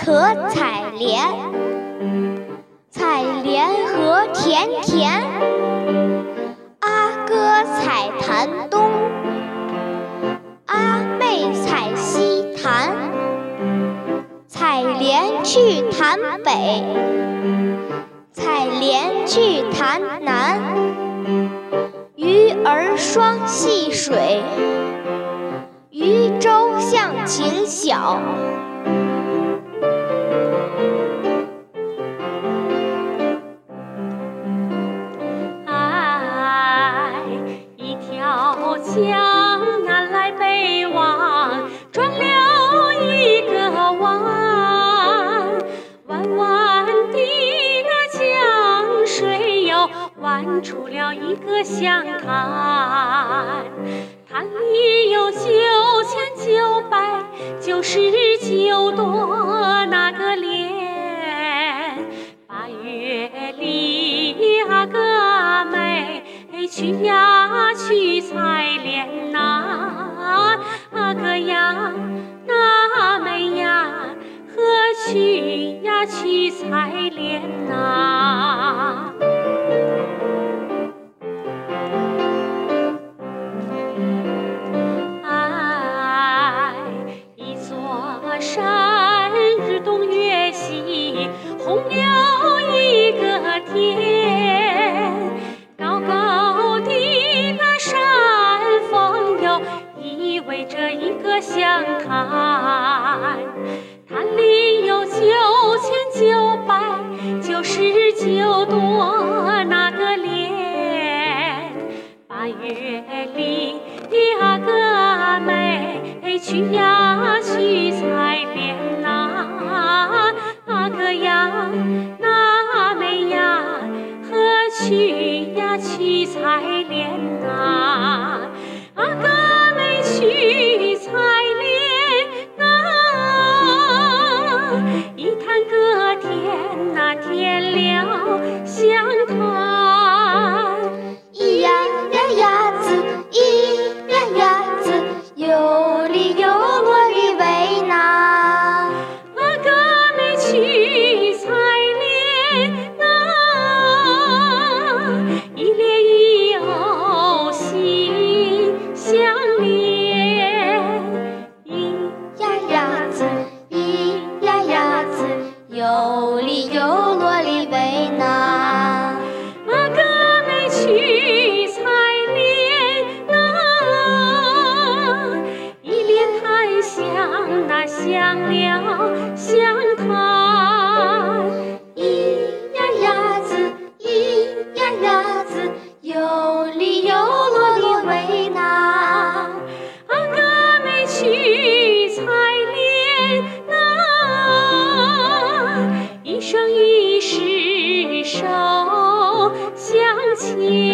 可采莲。采莲何田田，阿哥采潭东，阿妹采西潭。采莲去潭北，采莲去潭南。鱼儿双戏水，渔舟向琴晓。 一条江南来北往，转了一个弯，弯弯的那江水哟，弯出了一个湘潭。潭里有9999朵那个莲，八月里呀个妹去呀去采莲呐，个呀那妹呀何去呀去采莲呐。一座山日东月西，红了一个天，高高的那山峰哟，依偎着一个湘潭。潭里有9999朵那个莲，八月里呀个妹去呀去采莲呐，个呀那妹呀何去呀去采莲呐，个妹去采莲呐，一潭个田呐填了湘潭。 咿呀呀呀子，咿呀呀子，有理有落的为难。 个妹去采莲呐，一莲一藕心相连。 咿呀呀子，咿呀呀子，有理有落的为难。 个妹去采莲呐，一莲檀香那香了湘潭。 咿呀呀子，咿呀呀子，有理有落的为难。 个妹去采莲呐，一生一世手相牵。